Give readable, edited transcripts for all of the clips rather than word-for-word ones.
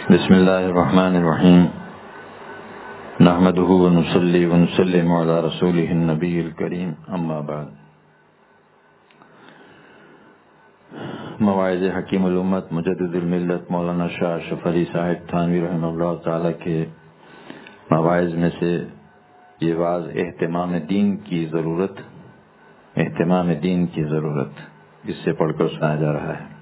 بسم اللہ الرحمن الرحیم نحمده ونصلی ونسلم علی رسولہ النبی الکریم اما بعد. مواعظ حکیم الامت مجدد الملت مولانا شاہ اشرف علی صاحب تھانوی رحمہ اللہ تعالی کے مواعظ میں سے یہ واعظ اہتمام دین کی ضرورت اس سے پڑھ کر سنایا جا رہا ہے.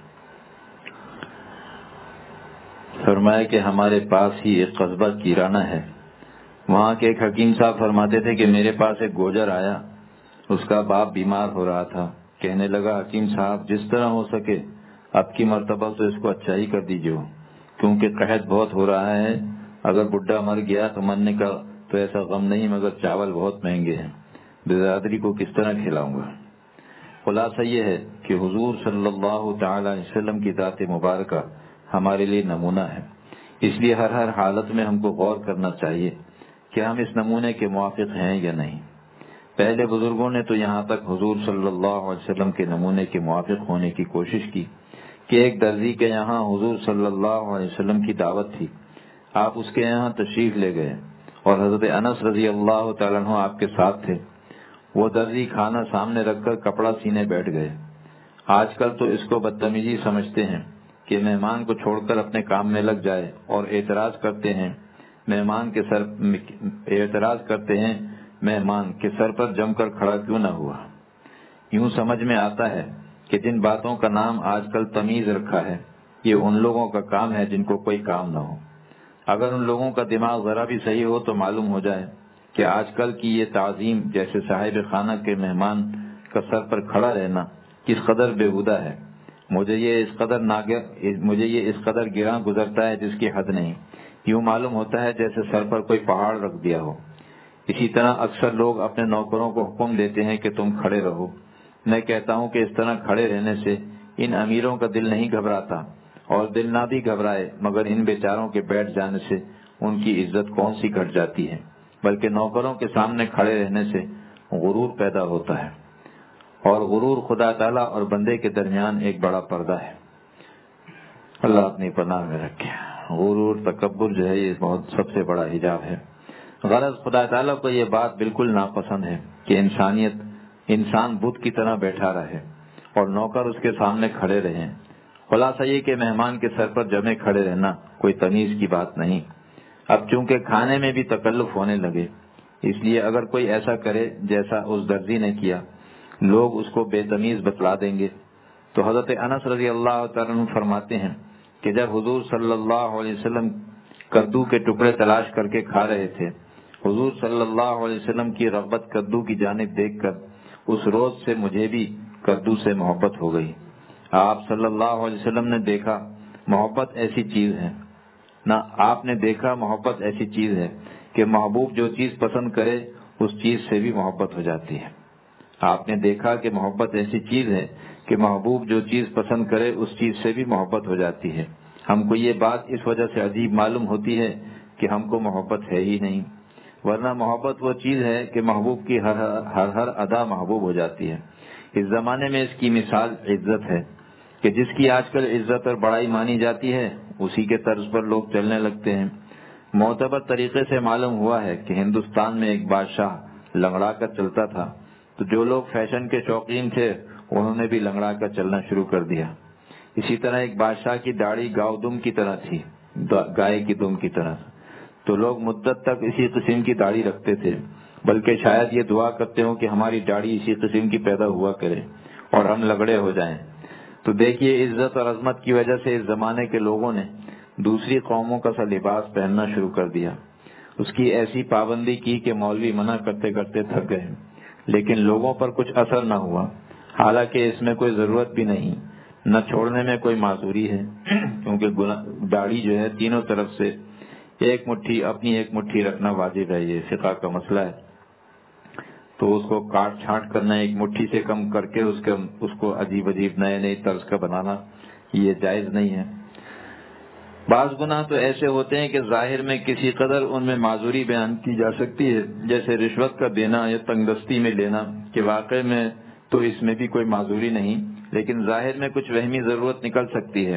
فرمایا کہ ہمارے پاس ہی ایک قصبہ کیرانہ ہے. وہاں کے ایک حکیم صاحب فرماتے تھے کہ میرے پاس ایک گوجر آیا، اس کا باپ بیمار ہو رہا تھا. کہنے لگا حکیم صاحب جس طرح ہو سکے اب کی مرتبہ تو اس کو اچھا ہی کر دیجیے، کیونکہ قحط بہت ہو رہا ہے. اگر بڈھا مر گیا تو مرنے کا تو ایسا غم نہیں، مگر چاول بہت مہنگے ہیں، برادری کو کس طرح کھلاؤں گا. خلاصہ یہ ہے کہ حضور صلی اللہ تعالی علیہ وسلم کی ذات مبارکہ ہمارے لیے نمونہ ہے. اس لیے ہر حالت میں ہم کو غور کرنا چاہیے کہ ہم اس نمونے کے موافق ہیں یا نہیں. پہلے بزرگوں نے تو یہاں تک حضور صلی اللہ علیہ وسلم کے نمونے کے موافق ہونے کی کوشش کی کہ ایک درزی کے یہاں حضور صلی اللہ علیہ وسلم کی دعوت تھی. آپ اس کے یہاں تشریف لے گئے اور حضرت انس رضی اللہ تعالیٰ عنہ آپ کے ساتھ تھے. وہ درزی کھانا سامنے رکھ کر کپڑا سینے بیٹھ گئے. آج کل تو اس کو بدتمیزی سمجھتے ہیں کہ مہمان کو چھوڑ کر اپنے کام میں لگ جائے، اور اعتراض کرتے ہیں مہمان کے سر پر جم کر کھڑا کیوں نہ ہوا. یوں سمجھ میں آتا ہے کہ جن باتوں کا نام آج کل تمیز رکھا ہے یہ ان لوگوں کا کام ہے جن کو کوئی کام نہ ہو. اگر ان لوگوں کا دماغ ذرا بھی صحیح ہو تو معلوم ہو جائے کہ آج کل کی یہ تعظیم جیسے صاحب خانہ کے مہمان کا سر پر کھڑا رہنا کس قدر بےہودہ ہے. مجھے یہ اس قدر گراں گزرتا ہے جس کی حد نہیں. یوں معلوم ہوتا ہے جیسے سر پر کوئی پہاڑ رکھ دیا ہو. اسی طرح اکثر لوگ اپنے نوکروں کو حکم دیتے ہیں کہ تم کھڑے رہو. میں کہتا ہوں کہ اس طرح کھڑے رہنے سے ان امیروں کا دل نہیں گھبراتا، اور دل نہ بھی گھبرائے مگر ان بیچاروں کے بیٹھ جانے سے ان کی عزت کون سی گھٹ جاتی ہے. بلکہ نوکروں کے سامنے کھڑے رہنے سے غرور پیدا ہوتا ہے، اور غرور خدا تعالیٰ اور بندے کے درمیان ایک بڑا پردہ ہے. اللہ اپنی پناہ میں رکھے. غرور تکبر جو ہے یہ بہت سب سے بڑا حجاب ہے. غرض خدا تعالیٰ کو یہ بات بالکل ناپسند ہے کہ انسان بت کی طرح بیٹھا رہے اور نوکر اس کے سامنے کھڑے رہیں. خلاصہ یہ کہ مہمان کے سر پر جمے کھڑے رہنا کوئی تمیز کی بات نہیں. اب چونکہ کھانے میں بھی تکلف ہونے لگے، اس لیے اگر کوئی ایسا کرے جیسا اس درزی نے کیا، لوگ اس کو بے تمیز بتلا دیں گے. تو حضرت انس رضی اللہ تعالیٰ عنہ فرماتے ہیں کہ جب حضور صلی اللہ علیہ وسلم کدو کے ٹکڑے تلاش کر کے کھا رہے تھے، حضور صلی اللہ علیہ وسلم کی رغبت کدو کی جانب دیکھ کر اس روز سے مجھے بھی کدو سے محبت ہو گئی. آپ صلی اللہ علیہ وسلم نے دیکھا محبت ایسی چیز ہے کہ محبوب جو چیز پسند کرے اس چیز سے بھی محبت ہو جاتی ہے. آپ نے دیکھا کہ محبت ایسی چیز ہے کہ محبوب جو چیز پسند کرے اس چیز سے بھی محبت ہو جاتی ہے. ہم کو یہ بات اس وجہ سے عجیب معلوم ہوتی ہے کہ ہم کو محبت ہے ہی نہیں، ورنہ محبت وہ چیز ہے کہ محبوب کی ہر ادا محبوب ہو جاتی ہے. اس زمانے میں اس کی مثال عزت ہے کہ جس کی آج کل عزت اور بڑائی مانی جاتی ہے اسی کے طرز پر لوگ چلنے لگتے ہیں. معتبر طریقے سے معلوم ہوا ہے کہ ہندوستان میں ایک بادشاہ لنگڑا کر چلتا تھا، تو جو لوگ فیشن کے شوقین تھے انہوں نے بھی لنگڑا کر چلنا شروع کر دیا. اسی طرح ایک بادشاہ کی داڑھی گاؤ دم کی طرح تھی، گائے کی دم کی طرح، تو لوگ مدت تک اسی قسم کی داڑھی رکھتے تھے، بلکہ شاید یہ دعا کرتے ہوں کہ ہماری داڑھی اسی قسم کی پیدا ہوا کرے اور ہم لگڑے ہو جائیں. تو دیکھیے عزت اور عظمت کی وجہ سے اس زمانے کے لوگوں نے دوسری قوموں کا سا لباس پہننا شروع کر دیا. اس کی ایسی پابندی کی کہ مولوی منع کرتے کرتے تھک گئے، لیکن لوگوں پر کچھ اثر نہ ہوا. حالانکہ اس میں کوئی ضرورت بھی نہیں، نہ چھوڑنے میں کوئی معذوری ہے، کیونکہ داڑھی جو ہے تینوں طرف سے ایک مٹھی رکھنا واجب ہے. یہ فقہ کا مسئلہ ہے. تو اس کو کاٹ چھانٹ کرنا، ایک مٹھی سے کم کر کے اس کو عجیب نئے طرز کا بنانا یہ جائز نہیں ہے. بعض گناہ تو ایسے ہوتے ہیں کہ ظاہر میں کسی قدر ان میں معذوری بیان کی جا سکتی ہے، جیسے رشوت کا دینا یا تنگ دستی میں لینا، کہ واقع میں تو اس میں بھی کوئی معذوری نہیں، لیکن ظاہر میں کچھ وہمی ضرورت نکل سکتی ہے.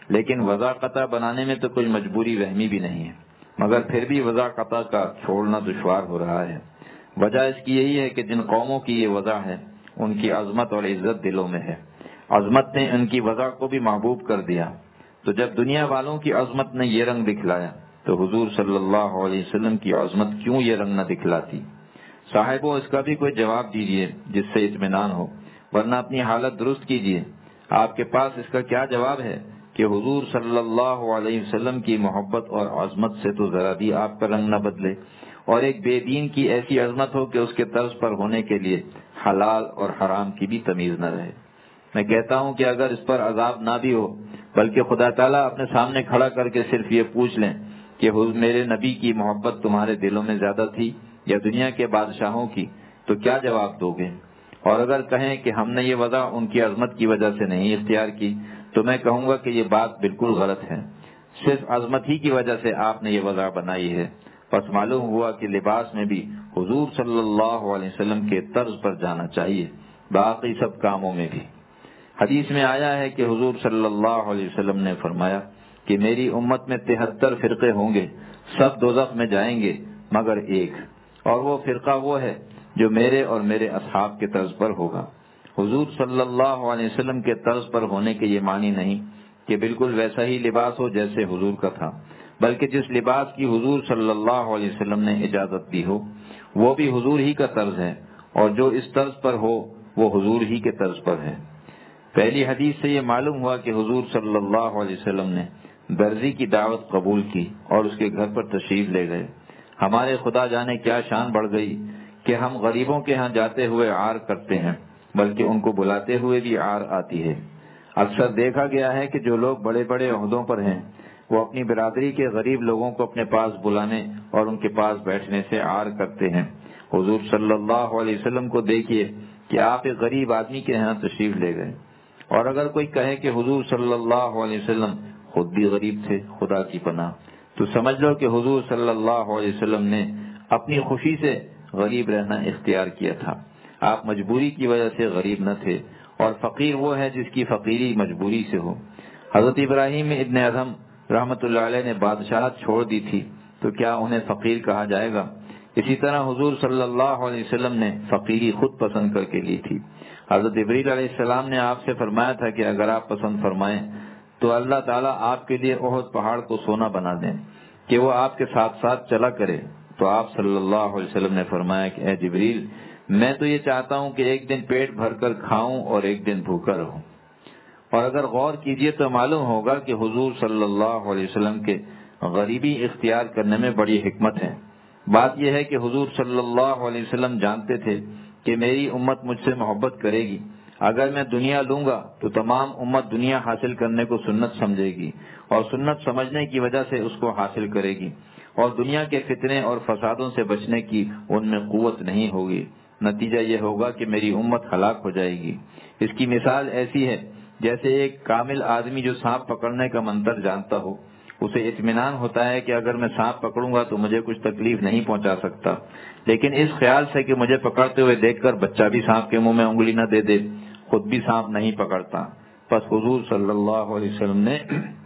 لیکن وضع قطع بنانے میں تو کوئی مجبوری وہمی بھی نہیں ہے، مگر پھر بھی وضع قطع کا چھوڑنا دشوار ہو رہا ہے۔ وجہ اس کی یہی ہے کہ جن قوموں کی یہ وضع ہے ان کی عظمت اور عزت دلوں میں ہے، عظمت نے ان کی وضع کو بھی محبوب کر دیا۔ تو جب دنیا والوں کی عظمت نے یہ رنگ دکھلایا تو حضور صلی اللہ علیہ وسلم کی عظمت کیوں یہ رنگ نہ دکھلاتی؟ صاحبو اس کا بھی کوئی جواب دیجئے جس سے اطمینان ہو، ورنہ اپنی حالت درست کیجئے۔ آپ کے پاس اس کا کیا جواب ہے کہ حضور صلی اللہ علیہ وسلم کی محبت اور عظمت سے تو ذرا بھی آپ کا رنگ نہ بدلے، اور ایک بے دین کی ایسی عظمت ہو کہ اس کے طرز پر ہونے کے لیے حلال اور حرام کی بھی تمیز نہ رہے۔ میں کہتا ہوں کہ اگر اس پر عذاب نہ بھی ہو بلکہ خدا تعالیٰ اپنے سامنے کھڑا کر کے صرف یہ پوچھ لیں کہ میرے نبی کی محبت تمہارے دلوں میں زیادہ تھی یا دنیا کے بادشاہوں کی، تو کیا جواب دو گے؟ اور اگر کہیں کہ ہم نے یہ وضع ان کی عظمت کی وجہ سے نہیں اختیار کی تو میں کہوں گا کہ یہ بات بالکل غلط ہے، صرف عظمت ہی کی وجہ سے آپ نے یہ وضع بنائی ہے۔ پس معلوم ہوا کہ لباس میں بھی حضور صلی اللہ علیہ وسلم کے طرز پر جانا چاہیے، باقی سب کاموں میں بھی۔ حدیث میں آیا ہے کہ حضور صلی اللہ علیہ وسلم نے فرمایا کہ میری امت میں 73 فرقے ہوں گے، سب دوزخ میں جائیں گے مگر ایک، اور وہ فرقہ وہ ہے جو میرے اور میرے اصحاب کے طرز پر ہوگا۔ حضور صلی اللہ علیہ وسلم کے طرز پر ہونے کے یہ معنی نہیں کہ بالکل ویسا ہی لباس ہو جیسے حضور کا تھا، بلکہ جس لباس کی حضور صلی اللہ علیہ وسلم نے اجازت دی ہو وہ بھی حضور ہی کا طرز ہے، اور جو اس طرز پر ہو وہ حضور ہی کے طرز پر ہے۔ پہلی حدیث سے یہ معلوم ہوا کہ حضور صلی اللہ علیہ وسلم نے درزی کی دعوت قبول کی اور اس کے گھر پر تشریف لے گئے۔ ہمارے خدا جانے کیا شان بڑھ گئی کہ ہم غریبوں کے ہاں جاتے ہوئے عار کرتے ہیں، بلکہ ان کو بلاتے ہوئے بھی عار آتی ہے۔ اکثر دیکھا گیا ہے کہ جو لوگ بڑے بڑے عہدوں پر ہیں وہ اپنی برادری کے غریب لوگوں کو اپنے پاس بلانے اور ان کے پاس بیٹھنے سے عار کرتے ہیں۔ حضور صلی اللہ علیہ وسلم کو دیکھیے کہ آپ ایک غریب آدمی کے ہاں تشریف لے گئے، اور اگر کوئی کہے کہ حضور صلی اللہ علیہ وسلم خود بھی غریب تھے، خدا کی پناہ، تو سمجھ لو کہ حضور صلی اللہ علیہ وسلم نے اپنی خوشی سے غریب رہنا اختیار کیا تھا۔ آپ مجبوری کی وجہ سے غریب نہ تھے، اور فقیر وہ ہے جس کی فقیری مجبوری سے ہو۔ حضرت ابراہیم ابن ادھم رحمۃ اللہ علیہ نے بادشاہت چھوڑ دی تھی تو کیا انہیں فقیر کہا جائے گا؟ اسی طرح حضور صلی اللہ علیہ وسلم نے فقیری خود پسند کر کے لی تھی۔ حضرت جبریل علیہ السلام نے آپ سے فرمایا تھا کہ اگر آپ پسند فرمائیں تو اللہ تعالیٰ آپ کے لیے احد پہاڑ کو سونا بنا دیں کہ وہ آپ کے ساتھ ساتھ چلا کرے۔ تو آپ صلی اللہ علیہ وسلم نے فرمایا کہ اے جبریل، میں تو یہ چاہتا ہوں کہ ایک دن پیٹ بھر کر کھاؤں اور ایک دن بھوکا رہوں۔ اور اگر غور کیجئے تو معلوم ہوگا کہ حضور صلی اللہ علیہ وسلم کے غریبی اختیار کرنے میں بڑی حکمت ہے۔ بات یہ ہے کہ حضور صلی اللہ علیہ وسلم جانتے تھے کہ میری امت مجھ سے محبت کرے گی، اگر میں دنیا لوں گا تو تمام امت دنیا حاصل کرنے کو سنت سمجھے گی، اور سنت سمجھنے کی وجہ سے اس کو حاصل کرے گی، اور دنیا کے فتنے اور فسادوں سے بچنے کی ان میں قوت نہیں ہوگی۔ نتیجہ یہ ہوگا کہ میری امت ہلاک ہو جائے گی۔ اس کی مثال ایسی ہے جیسے ایک کامل آدمی جو سانپ پکڑنے کا منتر جانتا ہو، اسے اطمینان ہوتا ہے کہ اگر میں سانپ پکڑوں گا تو مجھے کچھ تکلیف نہیں پہنچا سکتا، لیکن اس خیال سے کہ مجھے پکڑتے ہوئے دیکھ کر بچہ بھی سانپ کے منہ میں انگلی نہ دے دے، خود بھی سانپ نہیں پکڑتا۔ پس حضور صلی اللہ علیہ وسلم نے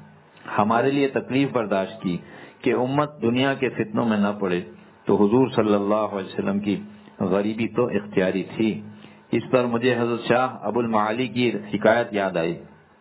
ہمارے لیے تکلیف برداشت کی کہ امت دنیا کے فتنوں میں نہ پڑے، تو حضور صلی اللہ علیہ وسلم کی غریبی تو اختیاری تھی۔ اس پر مجھے حضرت شاہ ابو المعالی کی حکایت یاد آئی۔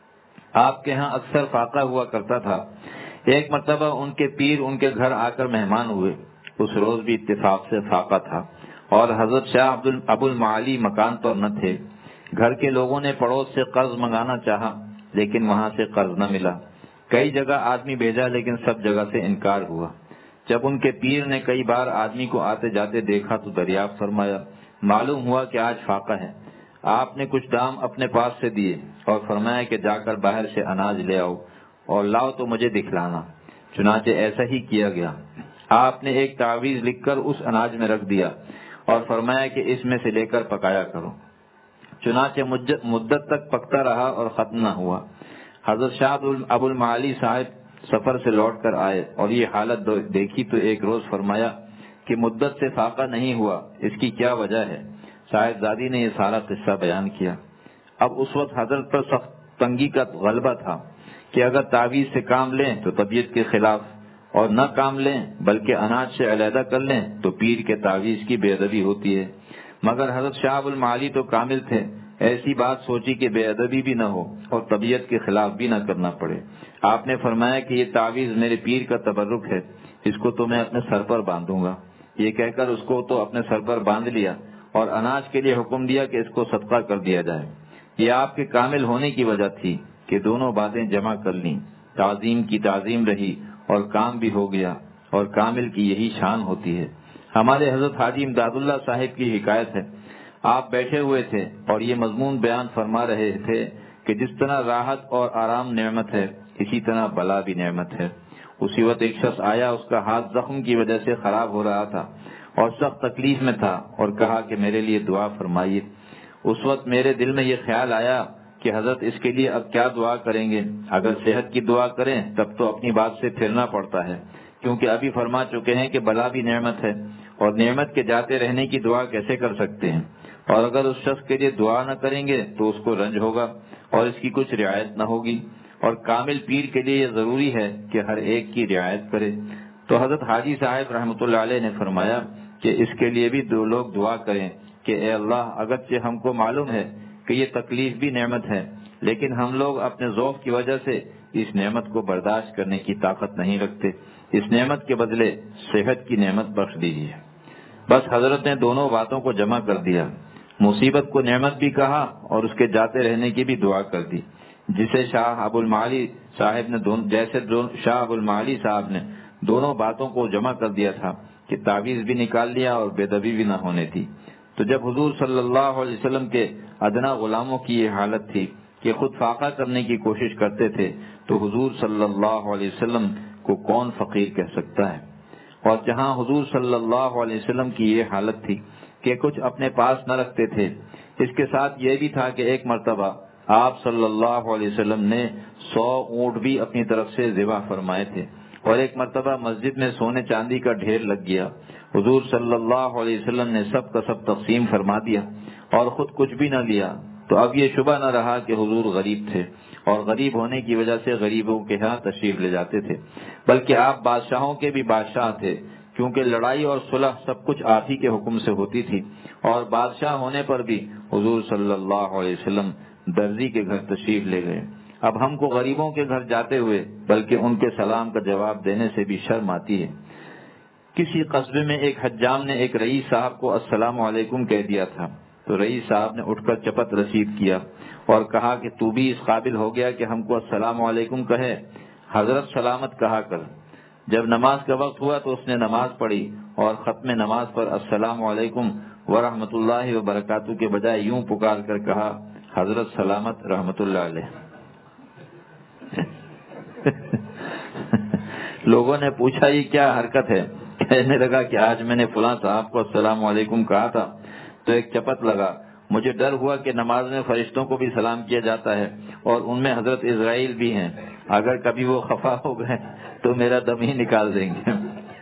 آپ کے ہاں اکثر فاقہ ہوا کرتا تھا۔ ایک مرتبہ ان کے پیر ان کے گھر آ کر مہمان ہوئے، اس روز بھی اتفاق سے فاقہ تھا، اور حضرت شاہ ابو المعالی مکان پر نہ تھے۔ گھر کے لوگوں نے پڑوس سے قرض منگانا چاہا لیکن وہاں سے قرض نہ ملا۔ کئی جگہ آدمی بھیجا لیکن سب جگہ سے انکار ہوا۔ جب ان کے پیر نے کئی بار آدمی کو آتے جاتے دیکھا تو دریافت فرمایا، معلوم ہوا کہ آج فاقہ ہے۔ آپ نے کچھ دام اپنے پاس سے دیے اور فرمایا کہ جا کر باہر سے اناج لے آؤ اور لاؤ تو مجھے دکھلانا۔ چنانچہ ایسا ہی کیا گیا۔ آپ نے ایک تعویذ لکھ کر اس اناج میں رکھ دیا اور فرمایا کہ اس میں سے لے کر پکایا کرو۔ چنانچہ مدت تک پکتا رہا اور ختم نہ ہوا۔ حضرت شاہ ابو المعالی صاحب سفر سے لوٹ کر آئے اور یہ حالت دیکھی تو ایک روز فرمایا کہ مدت سے فاقہ نہیں ہوا، اس کی کیا وجہ ہے؟ صاحبزادی نے یہ سارا قصہ بیان کیا۔ اب اس وقت حضرت پر سخت تنگی کا غلبہ تھا کہ اگر تعویذ سے کام لیں تو طبیعت کے خلاف، اور نہ کام لیں بلکہ اناج سے علیحدہ کر لیں تو پیر کے تعویذ کی بے ادبی ہوتی ہے۔ مگر حضرت شاہ ابو المعالی تو کامل تھے، ایسی بات سوچی کہ بے ادبی بھی نہ ہو اور طبیعت کے خلاف بھی نہ کرنا پڑے۔ آپ نے فرمایا کہ یہ تعویذ میرے پیر کا تبرک ہے، اس کو تو میں اپنے سر پر باندھوں گا۔ یہ کہہ کر اس کو تو اپنے سر پر باندھ لیا اور اناج کے لیے حکم دیا کہ اس کو صدقہ کر دیا جائے۔ یہ آپ کے کامل ہونے کی وجہ تھی کہ دونوں باتیں جمع کر لیں، تعظیم کی تعظیم رہی اور کام بھی ہو گیا، اور کامل کی یہی شان ہوتی ہے۔ ہمارے حضرت حاجی امداد اللہ صاحب کی حکایت ہے، آپ بیٹھے ہوئے تھے اور یہ مضمون بیان فرما رہے تھے کہ جس طرح راحت اور آرام نعمت ہے، اسی طرح بلا بھی نعمت ہے۔ اسی وقت ایک شخص آیا، اس کا ہاتھ زخم کی وجہ سے خراب ہو رہا تھا اور سخت تکلیف میں تھا، اور کہا کہ میرے لیے دعا فرمائیے۔ اس وقت میرے دل میں یہ خیال آیا کہ حضرت اس کے لیے اب کیا دعا کریں گے؟ اگر صحت کی دعا کریں تب تو اپنی بات سے پھرنا پڑتا ہے، کیونکہ ابھی فرما چکے ہیں کہ بلا بھی نعمت ہے، اور نعمت کے جاتے رہنے کی دعا کیسے کر سکتے ہیں؟ اور اگر اس شخص کے لیے دعا نہ کریں گے تو اس کو رنج ہوگا اور اس کی کچھ رعایت نہ ہوگی، اور کامل پیر کے لیے یہ ضروری ہے کہ ہر ایک کی رعایت کرے۔ تو حضرت حاجی صاحب رحمۃ اللہ علیہ نے فرمایا کہ اس کے لیے بھی دو لوگ دعا کریں کہ اے اللہ، اگرچہ ہم کو معلوم ہے کہ یہ تکلیف بھی نعمت ہے، لیکن ہم لوگ اپنے ذوق کی وجہ سے اس نعمت کو برداشت کرنے کی طاقت نہیں رکھتے، اس نعمت کے بدلے صحت کی نعمت بخش دیجیے۔ بس حضرت نے دونوں باتوں کو جمع کر دیا، مصیبت کو نعمت بھی کہا اور اس کے جاتے رہنے کی بھی دعا کر دی۔ جسے شاہ ابو المعالی صاحب نے دونوں باتوں کو جمع کر دیا تھا کہ تعویذ بھی نکال لیا اور بے ادبی بھی نہ ہونے تھی۔ تو جب حضور صلی اللہ علیہ وسلم کے ادنا غلاموں کی یہ حالت تھی کہ خود فاقہ کرنے کی کوشش کرتے تھے، تو حضور صلی اللہ علیہ وسلم کو کون فقیر کہہ سکتا ہے؟ اور جہاں حضور صلی اللہ علیہ وسلم کی یہ حالت تھی کہ کچھ اپنے پاس نہ رکھتے تھے، اس کے ساتھ یہ بھی تھا کہ ایک مرتبہ آپ صلی اللہ علیہ وسلم نے 100 اونٹ بھی اپنی طرف سے ذبح فرمائے تھے، اور ایک مرتبہ مسجد میں سونے چاندی کا ڈھیر لگ گیا۔ حضور صلی اللہ علیہ وسلم نے سب کا سب تقسیم فرما دیا اور خود کچھ بھی نہ لیا۔ تو اب یہ شبہ نہ رہا کہ حضور غریب تھے، اور غریب ہونے کی وجہ سے غریبوں کے ہاں تشریف لے جاتے تھے، بلکہ آپ بادشاہوں کے بھی بادشاہ تھے، کیونکہ لڑائی اور صلح سب کچھ آپ ہی کے حکم سے ہوتی تھی، اور بادشاہ ہونے پر بھی حضور صلی اللہ علیہ وسلم درزی کے گھر تشریف لے گئے۔ اب ہم کو غریبوں کے گھر جاتے ہوئے بلکہ ان کے سلام کا جواب دینے سے بھی شرم آتی ہے۔ کسی قصبے میں ایک حجام نے ایک رئیس صاحب کو السلام علیکم کہہ دیا تھا، تو رئیس صاحب نے اٹھ کر چپت رسید کیا اور کہا کہ تو بھی اس قابل ہو گیا کہ ہم کو السلام علیکم کہے، حضرت سلامت کہا کر۔ جب نماز کا وقت ہوا تو اس نے نماز پڑھی اور ختم نماز پر السلام علیکم ورحمۃ اللہ وبرکاتہ کے بجائے یوں پکار کر کہا، حضرت سلامت رحمۃ اللہ علیہ۔ لوگوں نے پوچھا یہ کیا حرکت ہے؟ کہنے لگا کہ آج میں نے فلاں صاحب کو السلام علیکم کہا تھا تو ایک چپت لگا، مجھے ڈر ہوا کہ نماز میں فرشتوں کو بھی سلام کیا جاتا ہے اور ان میں حضرت اسرائیل بھی ہیں، اگر کبھی وہ خفا ہو گئے تو میرا دم ہی نکال دیں گے۔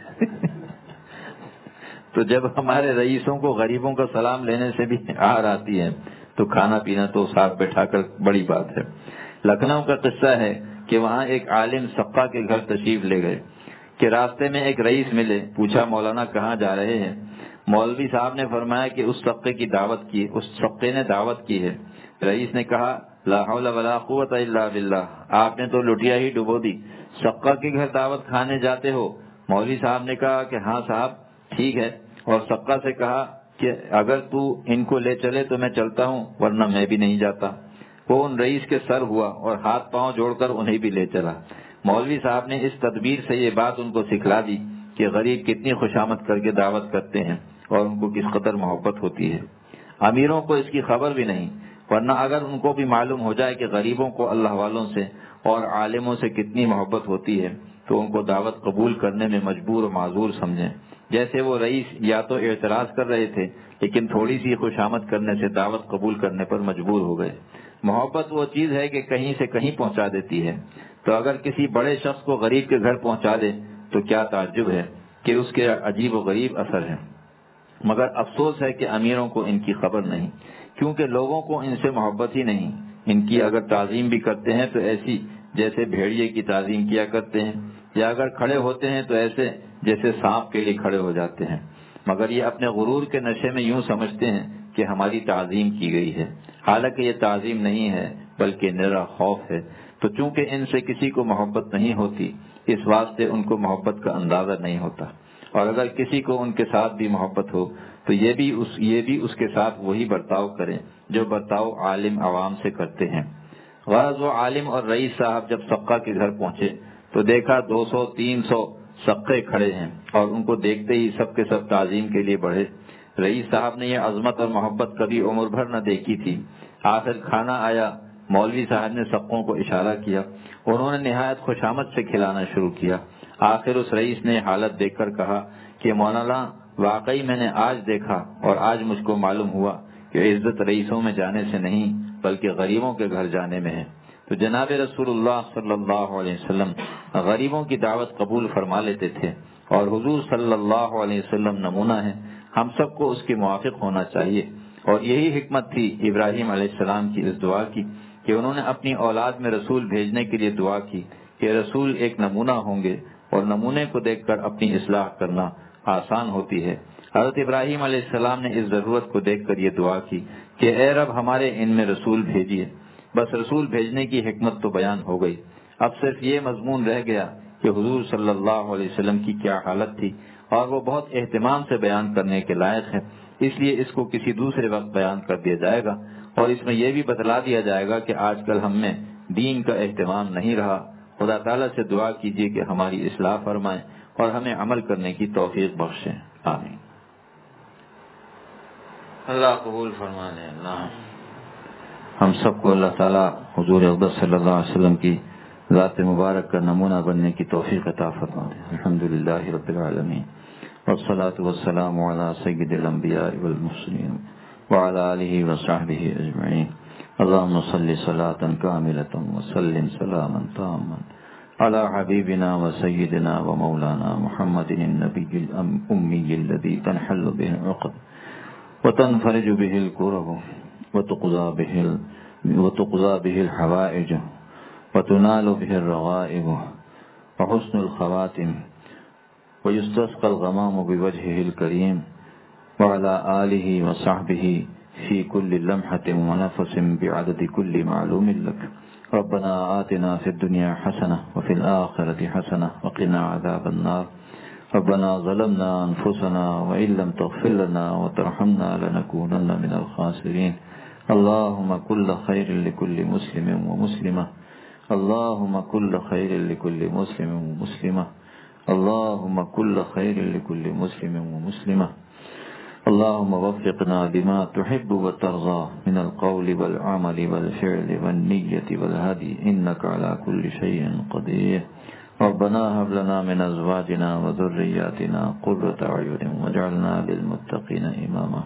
تو جب ہمارے رئیسوں کو غریبوں کا سلام لینے سے بھی آر آتی ہے تو کھانا پینا تو ساتھ بیٹھا کر بڑی بات ہے۔ لکھنؤ کا قصہ ہے کہ وہاں ایک عالم سقا کے گھر تشریف لے گئے کہ راستے میں ایک رئیس ملے، پوچھا مولانا کہاں جا رہے ہیں؟ مولوی صاحب نے فرمایا کہ اس سقے نے دعوت کی ہے۔ رئیس نے کہا لا حول ولا قوت الا باللہ، آپ نے تو لٹیا ہی ڈبو دی، سقا کے گھر دعوت کھانے جاتے ہو؟ مولوی صاحب نے کہا کہ ہاں صاحب ٹھیک ہے، اور سقا سے کہا کہ اگر تو ان کو لے چلے تو میں چلتا ہوں، ورنہ میں بھی نہیں جاتا۔ وہ ان رئیس کے سر ہوا اور ہاتھ پاؤں جوڑ کر انہیں بھی لے چلا۔ مولوی صاحب نے اس تدبیر سے یہ بات ان کو سکھلا دی کہ غریب کتنی خوشامد کر کے دعوت کرتے ہیں اور ان کو کس قدر محبت ہوتی ہے۔ امیروں کو اس کی خبر بھی نہیں، ورنہ اگر ان کو بھی معلوم ہو جائے کہ غریبوں کو اللہ والوں سے اور عالموں سے کتنی محبت ہوتی ہے تو ان کو دعوت قبول کرنے میں مجبور و معذور سمجھیں۔ جیسے وہ رئیس یا تو اعتراض کر رہے تھے لیکن تھوڑی سی خوشامد کرنے سے دعوت قبول کرنے پر مجبور ہو گئے۔ محبت وہ چیز ہے کہ کہیں سے کہیں پہنچا دیتی ہے، تو اگر کسی بڑے شخص کو غریب کے گھر پہنچا دے تو کیا تعجب ہے کہ اس کے عجیب و غریب اثر ہے۔ مگر افسوس ہے کہ امیروں کو ان کی خبر نہیں، کیونکہ لوگوں کو ان سے محبت ہی نہیں۔ ان کی اگر تعظیم بھی کرتے ہیں تو ایسی جیسے بھیڑیے کی تعظیم کیا کرتے ہیں، یا اگر کھڑے ہوتے ہیں تو ایسے جیسے سانپ کے لیے کھڑے ہو جاتے ہیں، مگر یہ اپنے غرور کے نشے میں یوں سمجھتے ہیں کہ ہماری تعظیم کی گئی ہے، حالانکہ یہ تعظیم نہیں ہے بلکہ نرا خوف ہے۔ تو چونکہ ان سے کسی کو محبت نہیں ہوتی، اس واسطے ان کو محبت کا اندازہ نہیں ہوتا، اور اگر کسی کو ان کے ساتھ بھی محبت ہو تو یہ بھی اس کے ساتھ وہی برتاؤ کریں جو برتاؤ عالم عوام سے کرتے ہیں۔ غرض وہ عالم اور رئیس صاحب جب سقا کے گھر پہنچے تو دیکھا 200-300 سقے کھڑے ہیں، اور ان کو دیکھتے ہی سب کے سب تعظیم کے لیے بڑھے۔ رئیس صاحب نے یہ عظمت اور محبت کبھی عمر بھر نہ دیکھی تھی۔ آخر کھانا آیا، مولوی صاحب نے سقوں کو اشارہ کیا، انہوں نے نہایت خوشامد سے کھلانا شروع کیا۔ آخر اس رئیس نے حالت دیکھ کر کہا کہ مولانا، واقعی میں نے آج دیکھا اور آج مجھ کو معلوم ہوا کہ عزت رئیسوں میں جانے سے نہیں بلکہ غریبوں کے گھر جانے میں ہے۔ تو جناب رسول اللہ صلی اللہ علیہ وسلم غریبوں کی دعوت قبول فرما لیتے تھے، اور حضور صلی اللہ علیہ وسلم نمونہ ہے، ہم سب کو اس کے موافق ہونا چاہیے۔ اور یہی حکمت تھی ابراہیم علیہ السلام کی اس دعا کی کہ انہوں نے اپنی اولاد میں رسول بھیجنے کے لیے دعا کی کہ رسول ایک نمونہ ہوں گے، اور نمونے کو دیکھ کر اپنی اصلاح کرنا آسان ہوتی ہے۔ حضرت ابراہیم علیہ السلام نے اس ضرورت کو دیکھ کر یہ دعا کی کہ اے رب، ہمارے ان میں رسول بھیجیے۔ بس رسول بھیجنے کی حکمت تو بیان ہو گئی، اب صرف یہ مضمون رہ گیا کہ حضور صلی اللہ علیہ وسلم کی کیا حالت تھی، اور وہ بہت اہتمام سے بیان کرنے کے لائق ہے، اس لیے اس کو کسی دوسرے وقت بیان کر دیا جائے گا، اور اس میں یہ بھی بتلا دیا جائے گا کہ آج کل ہم میں دین کا اہتمام نہیں رہا۔ خدا تعالیٰ سے دعا کیجیے کہ ہماری اصلاح فرمائیں اور ہمیں عمل کرنے کی توفیق بخشیں، آمین۔ اللہ قبول فرمانے۔ اللہ ہم سب کو اللہ تعالیٰ حضور اقدس صلی اللہ علیہ وسلم کی ذات مبارک کا نمونہ بننے کی توفیق عطا فرما دے۔ الحمدللہ رب العالمین، والصلاة والسلام علی سید الانبیاء والمرسلین وعلی آلہ وصحبہ اجمعین۔ اللہم صلی صلاۃ کاملۃ وسلم سلاما تاما علی حبیبنا وسیدنا ومولانا محمد النبی الأمی الذی تنحل به العقد وتنفرج به الكرب وتقضى به الحوائج وتنال به الرغائب وحسن الخواتم ويستسقى الغمام بوجهه الكريم وعلى آله وصحبه في كل لمحة ونفس بعدد كل معلوم لك۔ ربنا آتنا في الدنيا حسنة وفي الآخرة حسنة وقنا عذاب النار۔ ربنا ظلمنا أنفسنا وإن لم تغفر لنا وترحمنا لنكونن من الخاسرين۔ اللهم كل خير لكل مسلم ومسلمة، اللهم كل خير لكل مسلم ومسلمة، اللهم كل خير لكل مسلم ومسلمة، اللهم وفقنا لما تحب وترضى من القول والعمل والفعل والنية والهدي إنك على كل شيء قدير۔ ربنا هب لنا من أزواجنا وذرياتنا قرة أعين واجعلنا للمتقين إماما۔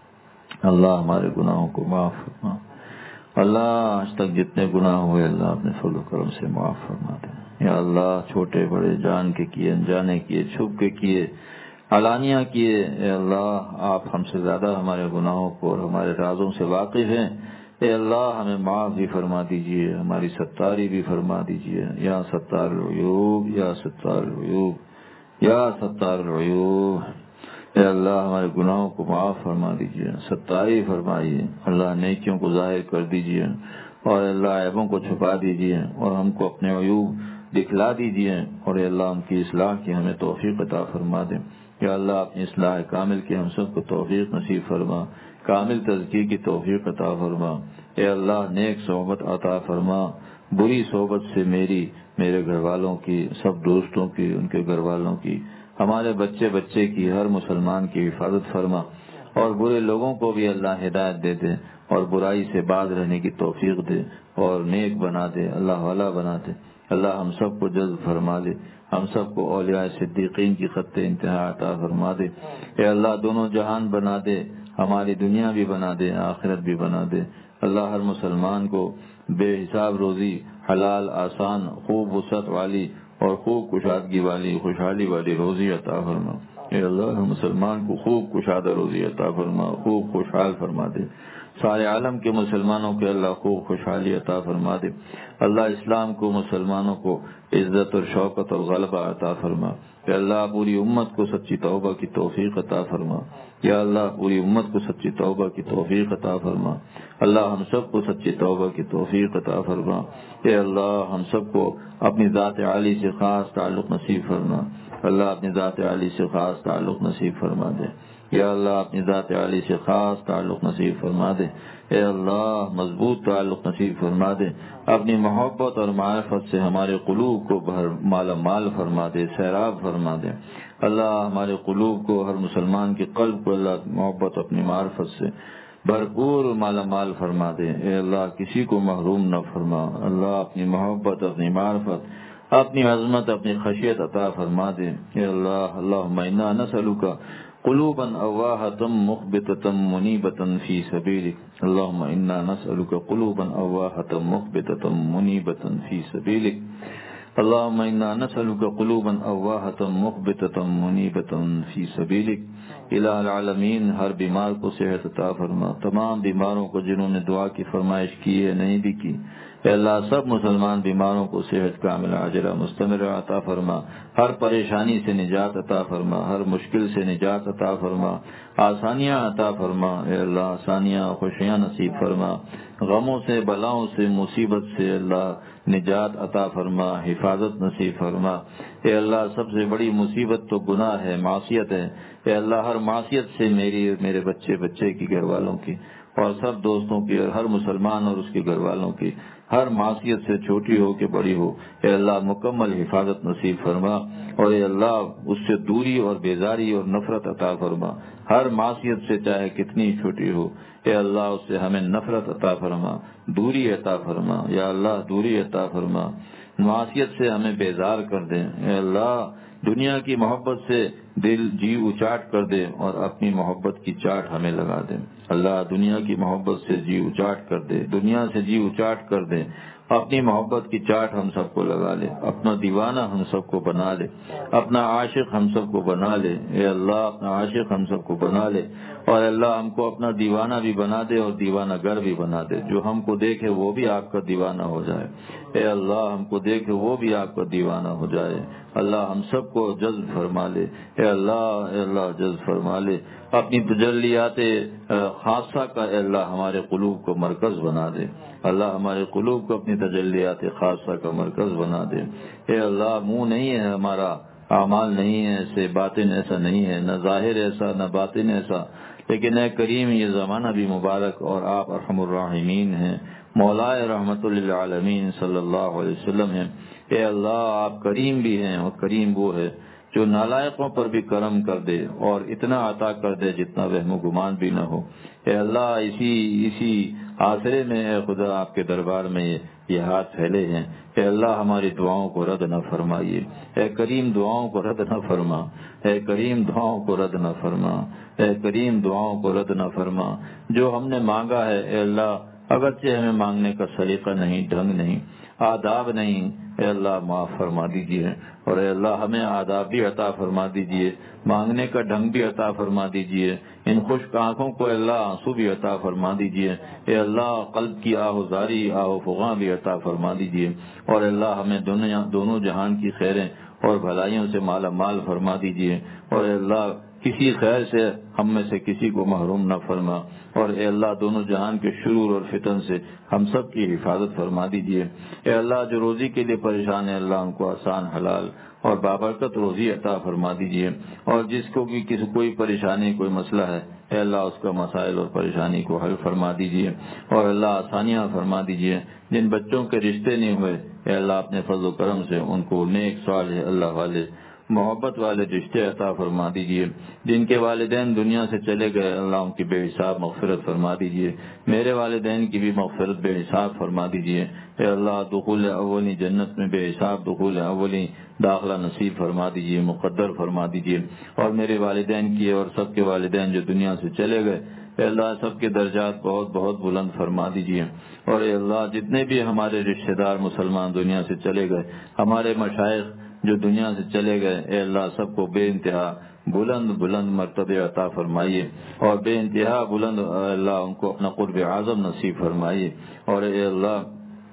اللہ ہمارے گناہوں کو معاف فرما، اللہ آج تک جتنے گناہ ہوئے اللہ اپنے فضل و کرم سے معاف فرما دے۔ یا اللہ، چھوٹے بڑے، جان کے کیے، انجانے کیے، چھپ کے کیے، علانیہ کیے، اے اللہ آپ ہم سے زیادہ ہمارے گناہوں کو اور ہمارے رازوں سے واقف ہیں۔ اے اللہ ہمیں معاف بھی فرما دیجئے، ہماری ستاری بھی فرما دیجئے۔ یا ستار العیوب، یا ستار العیوب، یا ستار العیوب، اے اللہ ہمارے گناہوں کو معاف فرما دیجئے، ستاری فرمائیے، اللہ نیکیوں کو ظاہر کر دیجئے، اور اللہ عیبوں کو چھپا دیجئے، اور ہم کو اپنے عیوب دکھلا دیجئے، اور اے اللہ ان کی اصلاح کی ہمیں توفیق عطا فرما دیں۔ یا اللہ اپنی اصلاح کامل کی ہم سب کو توفیق نصیب فرما، کامل تزکیے کی توفیق عطا فرما۔ اے اللہ نیک صحبت عطا فرما، بری صحبت سے میرے گھر والوں کی، سب دوستوں کی، ان کے گھر والوں کی، ہمارے بچے کی، ہر مسلمان کی حفاظت فرما، اور برے لوگوں کو بھی اللہ ہدایت دے دے، اور برائی سے باز رہنے کی توفیق دے، اور نیک بنا دے، اللہ والا بنا دے۔ اللہ ہم سب کو جذب فرما دے، ہم سب کو اولیاء صدیقین کی خط انتہا عطا فرما دے۔ اے اللہ دونوں جہان بنا دے، ہماری دنیا بھی بنا دے، آخرت بھی بنا دے۔ اللہ ہر مسلمان کو بے حساب روزی، حلال، آسان، خوب وسعت والی اور خوب کشادگی والی، خوشحالی والی روزی عطا فرما۔ اے اللہ ہر مسلمان کو خوب کشادہ روزی عطا فرما، خوب خوشحال فرما دے، سارے عالم کے مسلمانوں کے اللہ خوب خوشحالی عطا فرما دے، اللہ اسلام کو مسلمانوں کو عزت اور شوکت اور غلبہ عطا فرما، کہ اللہ پوری امت کو سچی توبہ کی توفیق عطا فرما، یا اللہ پوری امت کو سچی توبہ کی توفیق عطا فرما، اللہ ہم سب کو سچی توبہ کی توفیق عطا فرما، اے اللہ ہم سب کو اپنی ذات عالی سے خاص تعلق نصیب فرما، اللہ اپنی ذات عالی سے خاص تعلق نصیب فرما دے، یا اللہ اپنی ذات عالی سے خاص تعلق نصیب فرما دے، اے اللہ مضبوط تعلق نصیب فرما دے، اپنی محبت اور معرفت سے ہمارے قلوب کو مالا مال فرما دے، سیراب فرما دے، اللہ ہمارے قلوب کو، ہر مسلمان کے قلب کو اللہ محبت اپنی معرفت سے بھرپور مالا مال فرما دے، اے اللہ کسی کو محروم نہ فرما، اللہ اپنی محبت، اپنی معرفت، اپنی عظمت، اپنی خشیت عطا فرما دے، اے اللہ اللہم انا نسألک قلوبا اواہۃ مخبتۃ منیبۃ فی سبیلک، اللہم انا نسألک قلوبا اواہۃ مخبتۃ منیبۃ فی سبیلک، اللہم انا نسألک قلوبا اواہۃ مخبتۃ منیبۃ فی سبیلک، الہ العالمین ہر بیمار کو صحت عطا فرما، تمام بیماروں کو جنہوں نے دعا کی فرمائش کی ہے نہیں بھی کی، اے اللہ سب مسلمان بیماروں کو صحت کاملہ عاجلہ مستمرہ عطا فرما، ہر پریشانی سے نجات عطا فرما، ہر مشکل سے نجات عطا فرما، آسانیاں عطا فرما، اے اللہ آسانیاں خوشیاں نصیب فرما، غموں سے بلاؤں سے مصیبت سے اللہ نجات عطا فرما، حفاظت نصیب فرما، اے اللہ سب سے بڑی مصیبت تو گناہ ہے، معصیت ہے، اے اللہ ہر معصیت سے میری اور میرے بچے کی گھر والوں کی اور سب دوستوں کی اور ہر مسلمان اور اس کے گھر والوں کی ہر معصیت سے چھوٹی ہو کہ بڑی ہو، اے اللہ مکمل حفاظت نصیب فرما، اور اے اللہ اس سے دوری اور بیزاری اور نفرت عطا فرما، ہر معصیت سے چاہے کتنی چھوٹی ہو، اے اللہ اس سے ہمیں نفرت عطا فرما، دوری عطا فرما، یا اللہ دوری عطا فرما، معصیت سے ہمیں بیزار کر دے، اے اللہ دنیا کی محبت سے دل جی اچاٹ کر دے اور اپنی محبت کی چاٹ ہمیں لگا دے، اللہ دنیا کی محبت سے جی اچاٹ کر دے، دنیا سے جی اچاٹ کر دے، اپنی محبت کی چاٹ ہم سب کو لگا لے، اپنا دیوانہ ہم سب کو بنا لے، اپنا عاشق ہم سب کو بنا لے، اے اللہ اپنا عاشق ہم سب کو بنا لے، اور اللہ ہم کو اپنا دیوانہ بھی بنا دے اور دیوانہ گر بھی بنا دے، جو ہم کو دیکھے وہ بھی آپ کا دیوانہ ہو جائے، اے اللہ ہم کو دیکھے وہ بھی آپ کا دیوانہ ہو جائے، اللہ ہم سب کو جذب فرما لے، اے اللہ جذب فرما لے، اپنی تجلیات خاصہ کا اے اللہ ہمارے قلوب کو مرکز بنا دے، اللہ ہمارے قلوب کو اپنی تجلیات خاصہ کا مرکز بنا دے، اے اللہ منہ نہیں ہے ہمارا، اعمال نہیں ہے ایسے، باطن ایسا نہیں ہے، نہ ظاہر ایسا نہ باطن ایسا، لیکن اے کریم یہ زمانہ بھی مبارک اور آپ ارحم الراحمین ہیں، مولائے رحمت للعالمین صلی اللہ علیہ وسلم ہیں، اے اللہ آپ کریم بھی ہیں، اور کریم وہ ہے جو نالائقوں پر بھی کرم کر دے اور اتنا عطا کر دے جتنا وہم و گمان بھی نہ ہو، اے اللہ اسی آسرے میں اے خدا آپ کے دربار میں یہ ہاتھ پھیلے ہیں، اے اللہ ہماری دعاؤں کو رد نہ فرمائیے، اے کریم دعاؤں کو رد نہ فرما، اے کریم دعاؤں کو رد نہ فرما، اے کریم دعاؤں کو رد نہ فرما، جو ہم نے مانگا ہے اے اللہ اگرچہ ہمیں مانگنے کا سلیقہ نہیں، ڈھنگ نہیں، آداب نہیں، اے اللہ معاف فرما دیجیے، اور اے اللہ ہمیں آداب بھی عطا فرما دیجیے، مانگنے کا ڈھنگ بھی عطا فرما دیجیے، ان خشک آنکھوں کو اللہ آنسو بھی عطا فرما دیجیے، اے اللہ قلب کی آہوزاری آہ و فغاں بھی عطا فرما دیجیے، اور اللہ ہمیں دونوں جہان کی خیریں اور بھلائیوں سے مالا مال فرما دیجیے، اور اے اللہ کسی خیر سے ہم میں سے کسی کو محروم نہ فرما، اور اے اللہ دونوں جہان کے شرور اور فتن سے ہم سب کی حفاظت فرما دیجیے، اے اللہ جو روزی کے لیے پریشان ہے اللہ ان کو آسان حلال اور بابرکت روزی عطا فرما دیجیے، اور جس کو بھی کوئی پریشانی کوئی مسئلہ ہے اے اللہ اس کا مسائل اور پریشانی کو حل فرما دیجیے، اور اللہ آسانیاں فرما دیجیے، جن بچوں کے رشتے نہیں ہوئے اے اللہ اپنے فضل و کرم سے ان کو نیک صالح اللہ والے محبت والے رشتے عطا فرما دیجیے، جن کے والدین دنیا سے چلے گئے اللہ ان کی بے حساب مغفرت فرما دیجیے، میرے والدین کی بھی مغفرت بے حساب فرما دیجیے، اے اللہ دخول اولی جنت میں بے حساب دخول اولی داخلہ نصیب فرما دیجیے، مقدر فرما دیجیے، اور میرے والدین کی اور سب کے والدین جو دنیا سے چلے گئے اے اللہ سب کے درجات بہت بہت بلند فرما دیجیے، اور اے اللہ جتنے بھی ہمارے رشتہ دار مسلمان دنیا سے چلے گئے، ہمارے مشائخ جو دنیا سے چلے گئے اے اللہ سب کو بے انتہا بلند بلند مرتبے عطا فرمائیے اور بے انتہا بلند اللہ ان کو اپنا قرب اعظم نصیب فرمائیے، اور اے اللہ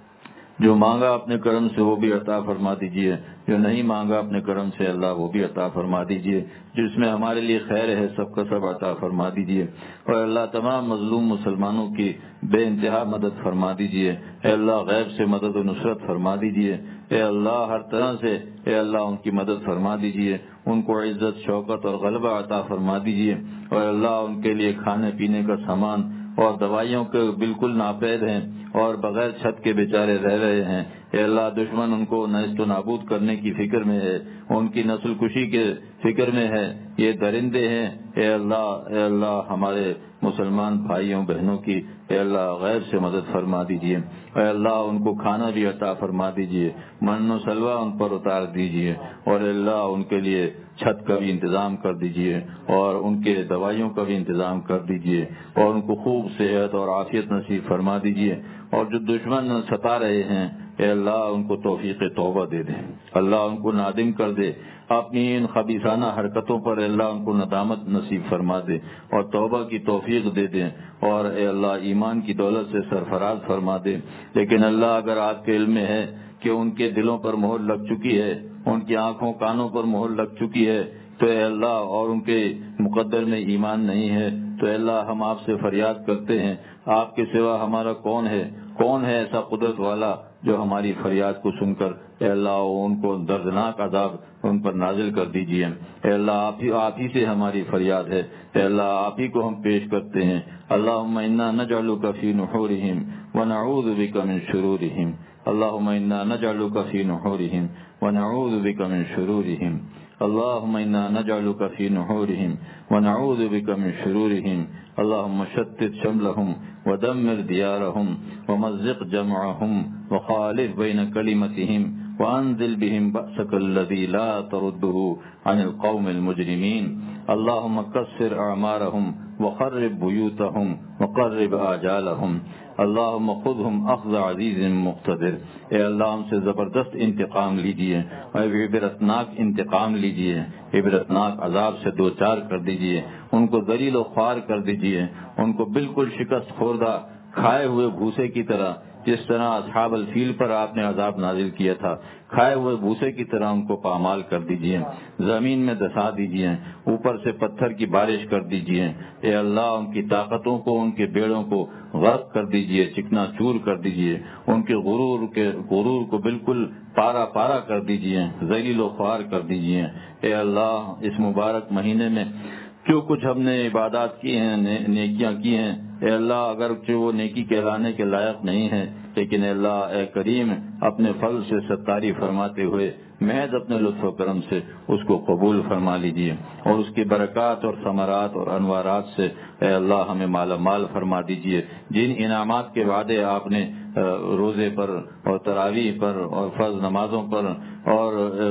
جو مانگا اپنے کرم سے وہ بھی عطا فرما دیجیے، جو نہیں مانگا اپنے کرم سے اللہ وہ بھی عطا فرما دیجیے، جس میں ہمارے لیے خیر ہے سب کا سب عطا فرما دیجیے، اور اللہ تمام مظلوم مسلمانوں کی بے انتہا مدد فرما دیجیے، اے اللہ غیب سے مدد و نصرت فرما دیجیے، اے اللہ ہر طرح سے اے اللہ ان کی مدد فرما دیجیے، ان کو عزت شوکت اور غلبہ عطا فرما دیجیے، اور اللہ ان کے لیے کھانے پینے کا سامان اور دوائیوں کے بالکل ناپید ہیں اور بغیر چھت کے بیچارے رہ رہے ہیں، اے اللہ دشمن ان کو نیست و نابود کرنے کی فکر میں ہے، ان کی نسل کشی کے فکر میں ہے، یہ درندے ہیں، اے اللہ ہمارے مسلمان بھائیوں بہنوں کی اے اللہ غیب سے مدد فرما دیجیے، اے اللہ ان کو کھانا بھی عطا فرما دیجیے، من و سلوہ ان پر اتار دیجیے، اور اے اللہ ان کے لیے چھت کا بھی انتظام کر دیجیے اور ان کے دوائیوں کا بھی انتظام کر دیجیے، اور ان کو خوب صحت اور عافیت نصیب فرما دیجیے، اور جو دشمن ستا رہے ہیں اے اللہ ان کو توفیق توبہ دے دیں، اللہ ان کو نادم کر دے، اپنی ان خبیثانہ حرکتوں پر اللہ ان کو ندامت نصیب فرما دے اور توبہ کی توفیق دے دیں، اور اے اللہ ایمان کی دولت سے سرفراز فرما دے۔ لیکن اللہ اگر آپ کے علم میں ہے کہ ان کے دلوں پر مہر لگ چکی ہے، ان کی آنکھوں کانوں پر مہر لگ چکی ہے، تو اے اللہ اور ان کے مقدر میں ایمان نہیں ہے، تو اے اللہ ہم آپ سے فریاد کرتے ہیں، آپ کے سوا ہمارا کون ہے ایسا قدرت والا جو ہماری فریاد کو سن کر اے اللہ ان کو دردناک عذاب ان پر نازل کر دیجیے۔ اے اللہ آپ ہی سے ہماری فریاد ہے، اے اللہ آپ ہی کو ہم پیش کرتے ہیں۔ اللہم انا نجعلک فی نحورہم ونعوذ بک من شرورہم، اللہم انا نجعلک فی نحورہم ونعوذ بک من شرورہم، اللہم انا نجعلک فی نحورہم ونعوذ بک من شرورہم، اللہم شتت شملہم ودمر دیارہم ومزق جمعہم وخالف بین کلمتہم وانزل بہم بأسک الذی لا ترده عن القوم المجرمین، اللہم کسر اعمارہم وخرب بیوتہم وقرب آجالہم، اللہم خذہم اخذ عزیز مقتدر، اے اللہ ان سے زبردست انتقام لیجئے اور عبرتناک انتقام لیجئے، عبرتناک عذاب سے دوچار کر دیجئے، ان کو ذلیل و خوار کر دیجئے، ان کو بالکل شکست خوردہ کھائے ہوئے بھوسے کی طرح، جس طرح اصحاب الفیل پر آپ نے عذاب نازل کیا تھا، کھائے ہوئے بھوسے کی طرح ان کو پامال کر دیجئے، زمین میں دسا دیجئے، اوپر سے پتھر کی بارش کر دیجئے، اے اللہ ان کی طاقتوں کو، ان کے بیڑوں کو غرق کر دیجئے، چکنا چور کر دیجئے، ان کے غرور کو بالکل پارا پارا کر دیجئے، ذلیل و خوار کر دیجئے۔ اے اللہ اس مبارک مہینے میں جو کچھ ہم نے عبادات کی ہیں، نیکیاں کی ہیں، اے اللہ اگر وہ نیکی کہلانے کے لائق نہیں ہے، لیکن اے اللہ اے کریم اپنے فضل سے ستاری فرماتے ہوئے محض اپنے لطف و کرم سے اس کو قبول فرما لیجئے، اور اس کی برکات اور ثمرات اور انوارات سے اے اللہ ہمیں مالا مال فرما دیجئے۔ جن انعامات کے وعدے آپ نے روزے پر اور تراویح پر اور فرض نمازوں پر اور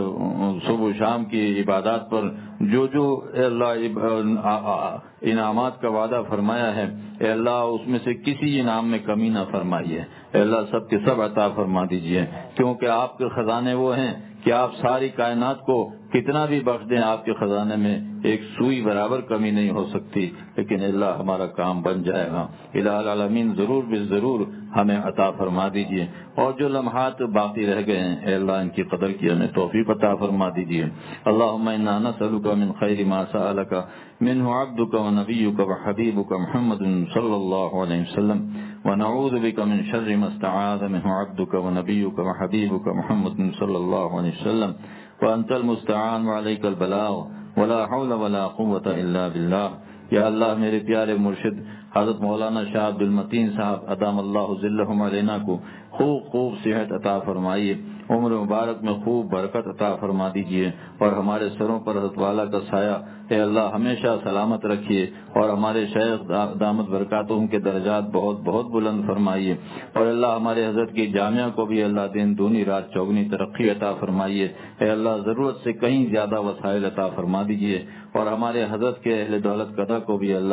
صبح و شام کی عبادات پر جو اے اللہ انعامات کا وعدہ فرمایا ہے، اے اللہ اس میں سے کسی انعام میں کمی نہ فرمائیے، اے اللہ سب کے سب عطا فرما دیجئے، کیونکہ آپ کے خزانے وہ ہیں کہ آپ ساری کائنات کو کتنا بھی بخش دیں، آپ کے خزانے میں ایک سوئی برابر کمی نہیں ہو سکتی، لیکن اللہ ہمارا کام بن جائے گا۔ الہ العالمین ضرور بالضرور ہمیں عطا فرما دیجئے، اور جو لمحات باقی رہ گئے ہیں اے اللہ ان کی قدر کی ہمیں توفیق عطا فرما دیجئے۔ اللہم انا نسألک من خیر ما سألک منہ عبدک ونبیک وحبیبک محمد صلی اللہ علیہ وسلم، ونعوذ بک من شر ما استعاذ منہ عبدک ونبیک وحبیبک محمد صلی اللہ علیہ وسلم، وانت المستعان وعلیک البلاغ ولا حول ولا قوة الا باللہ۔ یا اللہ میرے پیارے مرشد حضرت مولانا شاہ عبد المتین صاحب ادام اللہ ذلہم علینا کو خوب صحت عطا فرمائیے، عمر مبارک میں خوب برکت عطا فرما دیجیے، اور ہمارے سروں پر حضرت والا کا سایہ اے اللہ ہمیشہ سلامت رکھیے، اور ہمارے شیخ دامت برکاتہم کے درجات بہت بہت بلند فرمائیے، اور اللہ ہمارے حضرت کی جامعہ کو بھی اللہ دن دونی رات چوگنی ترقی عطا فرمائیے، اے اللہ ضرورت سے کہیں زیادہ وسائل عطا فرما دیجیے، اور ہمارے حضرت کے اہل دولت قدر کو بھی اللہ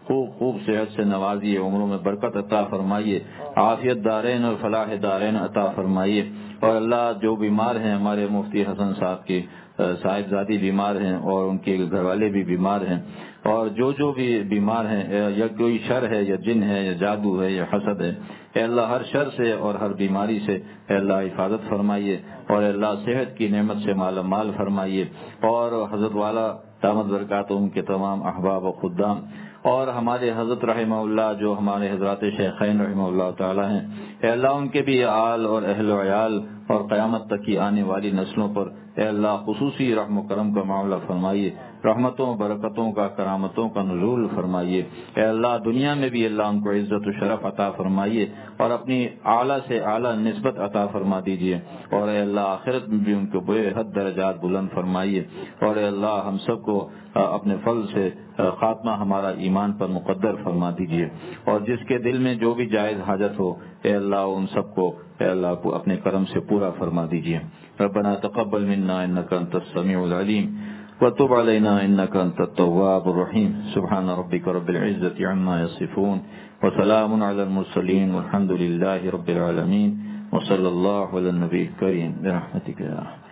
خوب صحت سے نوازیے، عمروں میں برکت عطا فرمائیے، عافیت دارین اور فلاح دارین عطا فرمائیے۔ اور اللہ جو بیمار ہیں، ہمارے مفتی حسن صاحب کے صاحبزادی بیمار ہیں اور ان کے گھر والے بھی بیمار ہیں، اور جو بھی بیمار ہیں، یا کوئی شر ہے یا جن ہے یا جادو ہے یا حسد ہے، اے اللہ ہر شر سے اور ہر بیماری سے اے اللہ حفاظت فرمائیے، اور اے اللہ صحت کی نعمت سے مالا مال فرمائیے، اور حضرت والا دامت برکات ان کے تمام احباب و خدام، اور ہمارے حضرت رحمہ اللہ جو ہمارے حضرات شیخین رحمہ اللہ تعالی ہیں، اے اللہ ان کے بھی آل اور اہل و عیال اور قیامت تک کی آنے والی نسلوں پر اے اللہ خصوصی رحم و کرم کا معاملہ فرمائیے، رحمتوں برکتوں کا کرامتوں کا نزول فرمائیے، اے اللہ دنیا میں بھی اللہ ان کو عزت و شرف عطا فرمائیے اور اپنی اعلیٰ سے اعلیٰ نسبت عطا فرما دیجیے، اور اے اللہ آخرت میں بھی ان کو بے حد درجات بلند فرمائیے، اور اے اللہ ہم سب کو اپنے فضل سے خاتمہ ہمارا ایمان پر مقدر فرما دیجیے، اور جس کے دل میں جو بھی جائز حاجت ہو اے اللہ ان سب کو اے اللہ اپنے کرم سے پورا فرما دیجیے۔ ربنا تقبل منا انك انت السميع العليم وتب علينا انك انت التواب الرحيم سبحان ربك رب العزة عما يصفون وسلام على المرسلين والحمد لله رب العالمين وصلى الله على النبي الكريم برحمتك يا رحمة